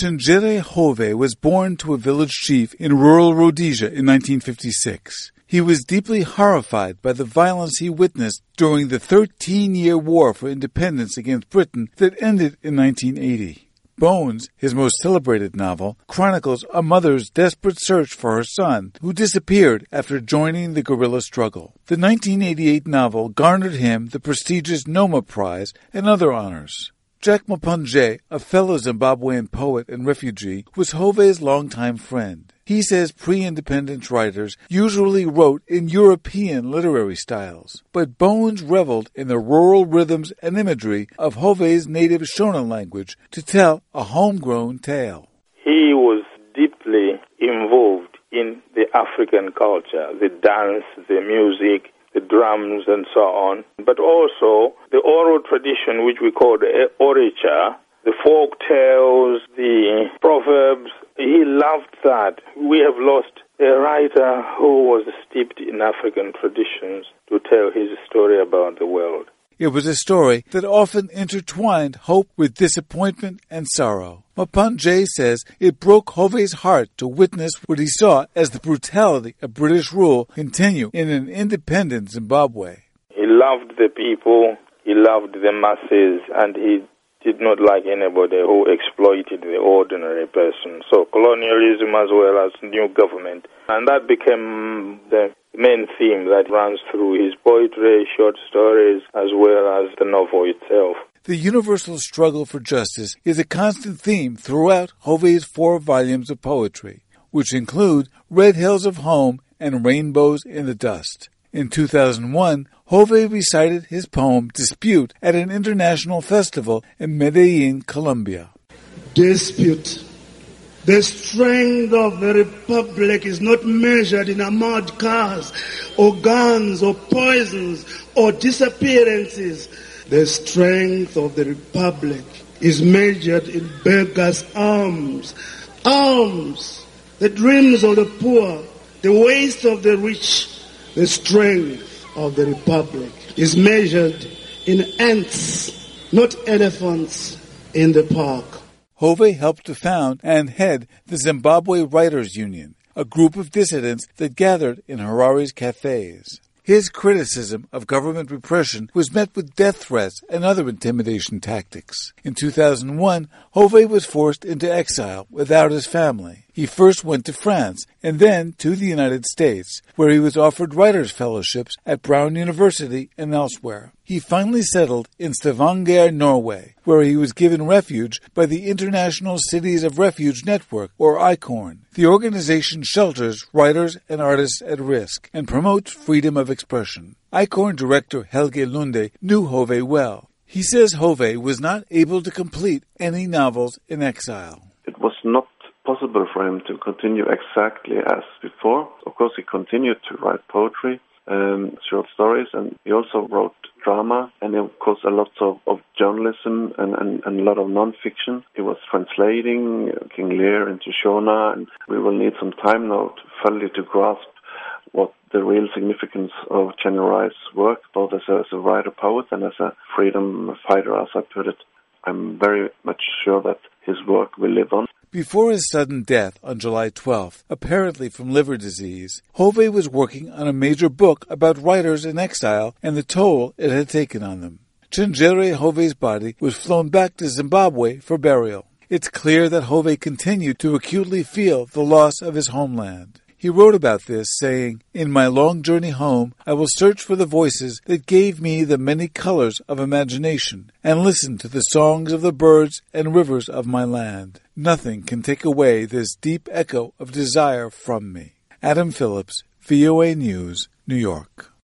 Chingere Hove was born to a village chief in rural Rhodesia in 1956. He was deeply horrified by the violence he witnessed during the 13-year war for independence against Britain that ended in 1980. Bones, his most celebrated novel, chronicles a mother's desperate search for her son, who disappeared after joining the guerrilla struggle. The 1988 novel garnered him the prestigious Noma Prize and other honors. Jack Mapanje, a fellow Zimbabwean poet and refugee, was Hove's longtime friend. He says pre-independence writers usually wrote in European literary styles, but Bones reveled in the rural rhythms and imagery of Hove's native Shona language to tell a homegrown tale. He was deeply involved in the African culture, the dance, the music, the drums and so on, but also the oral tradition which we call the orature, the folk tales, the proverbs. He loved that. We have lost a writer who was steeped in African traditions to tell his story about the world. It was a story that often intertwined hope with disappointment and sorrow. Mapanje says it broke Hove's heart to witness what he saw as the brutality of British rule continue in an independent Zimbabwe. He loved the people, he loved the masses, and he did not like anybody who exploited the ordinary person. So colonialism as well as new government. And that became the main theme that runs through his poetry, short stories, as well as the novel itself. The universal struggle for justice is a constant theme throughout Hove's 4 volumes of poetry, which include Red Hills of Home and Rainbows in the Dust. In 2001, Hove recited his poem Dispute at an international festival in Medellin, Colombia. Dispute. The strength of the republic is not measured in armored cars or guns or poisons or disappearances. The strength of the republic is measured in beggars' arms. Arms, the dreams of the poor, the waste of the rich. The strength of the republic is measured in ants, not elephants, in the park. Hove helped to found and head the Zimbabwe Writers Union, a group of dissidents that gathered in Harare's cafes. His criticism of government repression was met with death threats and other intimidation tactics. In 2001, Hove was forced into exile without his family. He first went to France and then to the United States, where he was offered writers' fellowships at Brown University and elsewhere. He finally settled in Stavanger, Norway, where he was given refuge by the International Cities of Refuge Network, or ICORN. The organization shelters writers and artists at risk and promotes freedom of expression. ICORN director Helge Lunde knew Hove well. He says Hove was not able to complete any novels in exile. It was not possible for him to continue exactly as before. Of course, he continued to write poetry, short stories, and he also wrote drama, and of course a lot of journalism and a lot of non-fiction. He was translating King Lear into Shona, and we will need some time now to fully to grasp what the real significance of Chinyerei's work, both as a writer-poet and as a freedom fighter, as I put it. I'm very much sure that his work will live on. Before his sudden death on July 12th, apparently from liver disease, Hove was working on a major book about writers in exile and the toll it had taken on them. Chingere Hove's body was flown back to Zimbabwe for burial. It's clear that Hove continued to acutely feel the loss of his homeland. He wrote about this, saying, "In my long journey home, I will search for the voices that gave me the many colors of imagination, and listen to the songs of the birds and rivers of my land. Nothing can take away this deep echo of desire from me." Adam Phillips, VOA News, New York.